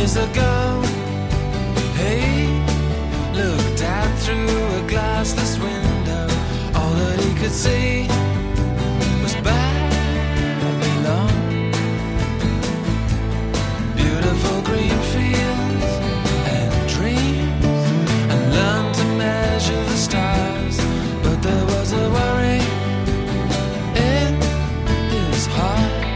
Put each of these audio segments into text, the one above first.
ago. He looked out through a glassless window. All that he could see was Babylon. Beautiful green fields and dreams, and learned to measure the stars. But there was a worry in his heart.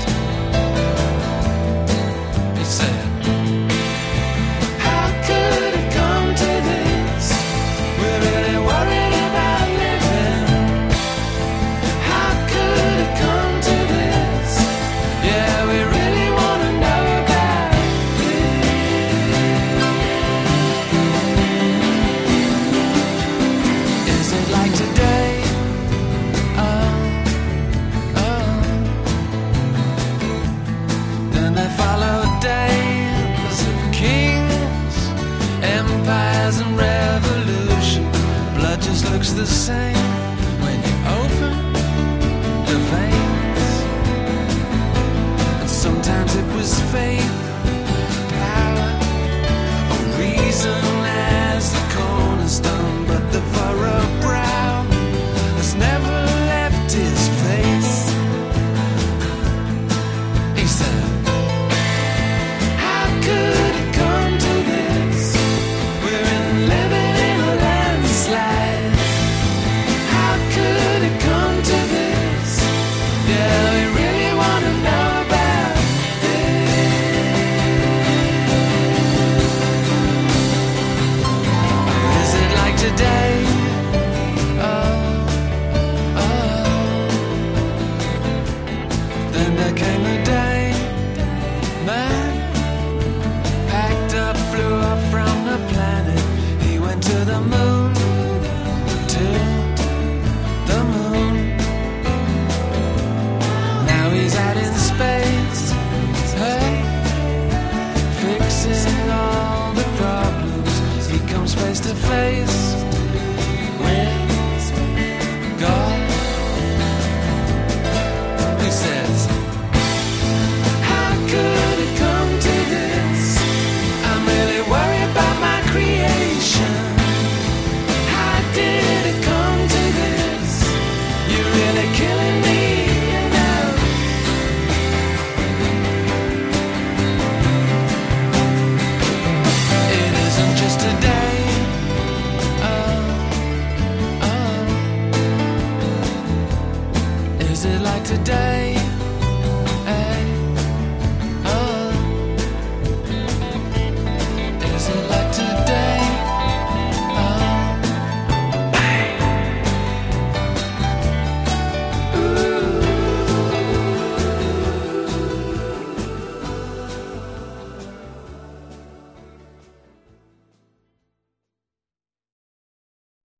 He said, how could it come to this? We're really worried about living. How could it come to this? Yeah, we really want to know about it. Is it like today? Then there followed days of kings, empires and revolution. Blood just looks the same when you open the veins. And sometimes it was faith, power, or reason as the cornerstone. But the furrowed brow has never left his face. He said, how could it come to this? We're living in a landslide. How could it come to this? Yeah, we really want to know about it. Is it like today? Then there came the day man packed up, flew up from the planet. He went to the moon, to the moon. Now he's out in space, hey, fixing all the problems. He comes face to face with God. He says, how could it come to this? I'm really worried about my creation. How did it come to this? You're really killing me, you know. It isn't just a day. Is it like today?